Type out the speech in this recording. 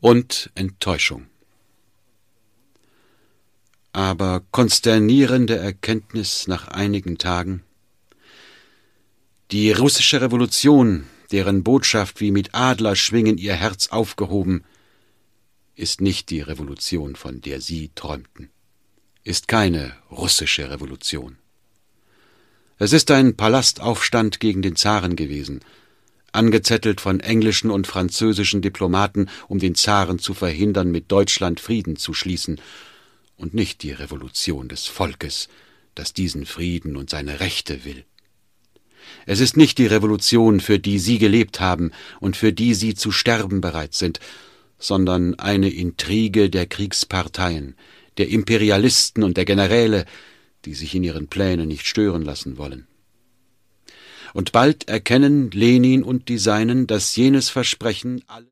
und Enttäuschung. Aber konsternierende Erkenntnis nach einigen Tagen: Die russische Revolution, deren Botschaft wie mit Adlerschwingen ihr Herz aufgehoben, ist nicht die Revolution, von der Sie träumten, ist keine russische Revolution. Es ist ein Palastaufstand gegen den Zaren gewesen, angezettelt von englischen und französischen Diplomaten, um den Zaren zu verhindern, mit Deutschland Frieden zu schließen, und nicht die Revolution des Volkes, das diesen Frieden und seine Rechte will. Es ist nicht die Revolution, für die Sie gelebt haben und für die Sie zu sterben bereit sind, sondern eine Intrige der Kriegsparteien, der Imperialisten und der Generäle, die sich in ihren Plänen nicht stören lassen wollen. Und bald erkennen Lenin und die Seinen, dass jenes Versprechen alle